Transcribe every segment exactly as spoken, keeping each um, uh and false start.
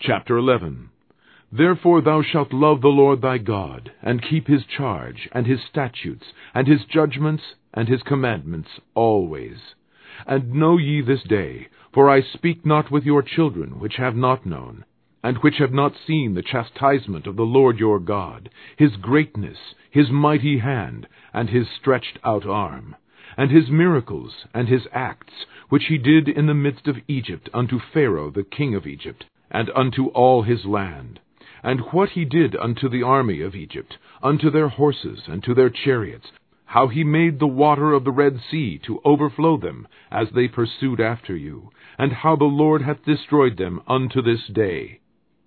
Chapter eleven. Therefore thou shalt love the Lord thy God, and keep his charge, and his statutes, and his judgments, and his commandments always. And know ye this day, for I speak not with your children which have not known, and which have not seen the chastisement of the Lord your God, his greatness, his mighty hand, and his stretched out arm, and his miracles, and his acts, which he did in the midst of Egypt unto Pharaoh the king of Egypt, and unto all his land, and what he did unto the army of Egypt, unto their horses, and to their chariots, how he made the water of the Red Sea to overflow them, as they pursued after you, and how the Lord hath destroyed them unto this day.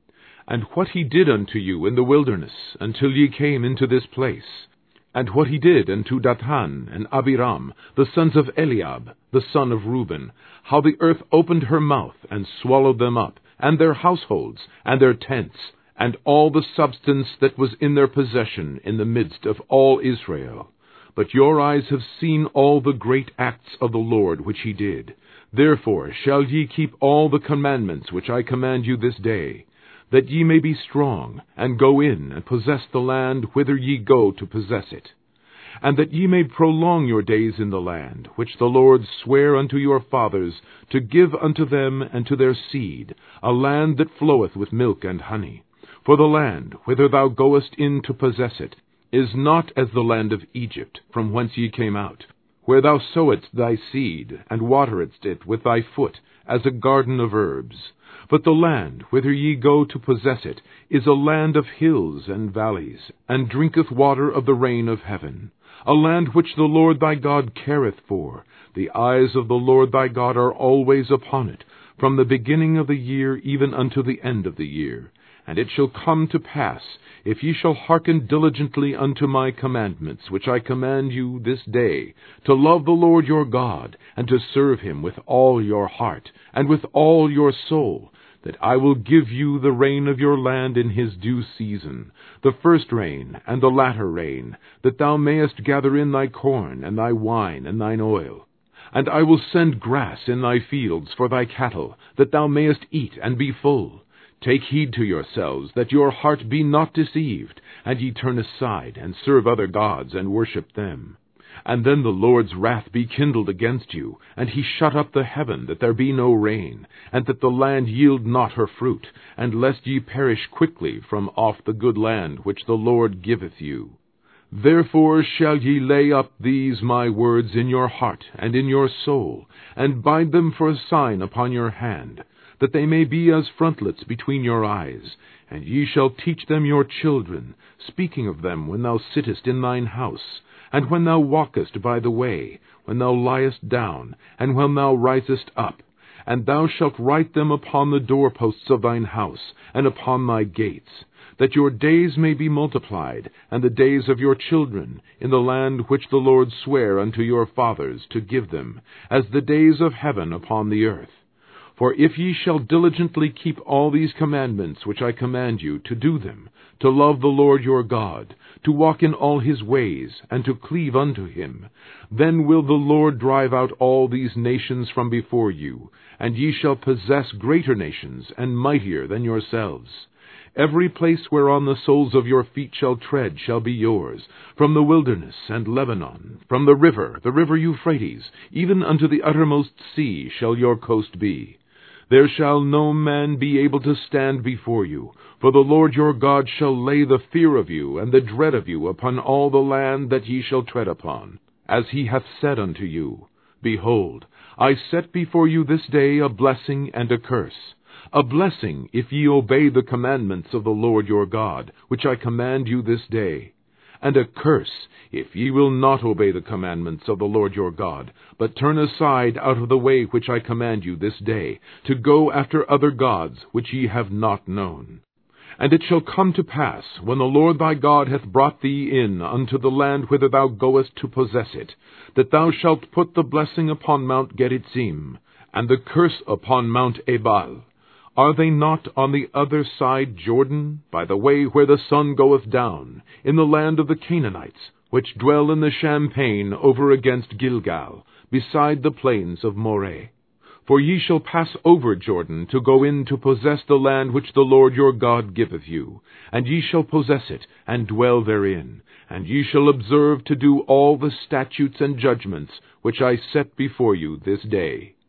And what he did unto you in the wilderness, until ye came into this place, and what he did unto Dathan and Abiram, the sons of Eliab, the son of Reuben, how the earth opened her mouth, and swallowed them up, and their households, and their tents, and all the substance that was in their possession in the midst of all Israel. But your eyes have seen all the great acts of the Lord which he did. Therefore shall ye keep all the commandments which I command you this day, that ye may be strong, and go in and possess the land whither ye go to possess it, and that ye may prolong your days in the land, which the Lord sware unto your fathers, to give unto them and to their seed, a land that floweth with milk and honey. For the land, whither thou goest in to possess it, is not as the land of Egypt, from whence ye came out, where thou sowedst thy seed, and wateredst it with thy foot, as a garden of herbs. But the land, whither ye go to possess it, is a land of hills and valleys, and drinketh water of the rain of heaven, a land which the Lord thy God careth for. The eyes of the Lord thy God are always upon it, from the beginning of the year even unto the end of the year. And it shall come to pass, if ye shall hearken diligently unto my commandments, which I command you this day, to love the Lord your God, and to serve him with all your heart, and with all your soul, that I will give you the rain of your land in his due season, the first rain and the latter rain, that thou mayest gather in thy corn, and thy wine, and thine oil. And I will send grass in thy fields for thy cattle, that thou mayest eat and be full. Take heed to yourselves, that your heart be not deceived, and ye turn aside, and serve other gods, and worship them. And then the Lord's wrath be kindled against you, and he shut up the heaven, that there be no rain, and that the land yield not her fruit, and lest ye perish quickly from off the good land which the Lord giveth you. Therefore shall ye lay up these my words in your heart and in your soul, and bind them for a sign upon your hand, that they may be as frontlets between your eyes. And ye shall teach them your children, speaking of them when thou sittest in thine house, and when thou walkest by the way, when thou liest down, and when thou risest up. And thou shalt write them upon the doorposts of thine house, and upon thy gates, that your days may be multiplied, and the days of your children, in the land which the Lord sware unto your fathers to give them, as the days of heaven upon the earth. For if ye shall diligently keep all these commandments which I command you, to do them, to love the Lord your God, to walk in all his ways, and to cleave unto him, then will the Lord drive out all these nations from before you, and ye shall possess greater nations, and mightier than yourselves. Every place whereon the soles of your feet shall tread shall be yours, from the wilderness and Lebanon, from the river, the river Euphrates, even unto the uttermost sea shall your coast be. There shall no man be able to stand before you, for the Lord your God shall lay the fear of you and the dread of you upon all the land that ye shall tread upon, as he hath said unto you, Behold, I set before you this day a blessing and a curse. A blessing, if ye obey the commandments of the Lord your God, which I command you this day, and a curse, if ye will not obey the commandments of the Lord your God, but turn aside out of the way which I command you this day, to go after other gods which ye have not known. And it shall come to pass, when the Lord thy God hath brought thee in unto the land whither thou goest to possess it, that thou shalt put the blessing upon Mount Gerizzim, and the curse upon Mount Ebal. Are they not on the other side Jordan, by the way where the sun goeth down, in the land of the Canaanites, which dwell in the champaign over against Gilgal, beside the plains of Moreh? For ye shall pass over Jordan to go in to possess the land which the Lord your God giveth you, and ye shall possess it, and dwell therein, and ye shall observe to do all the statutes and judgments which I set before you this day.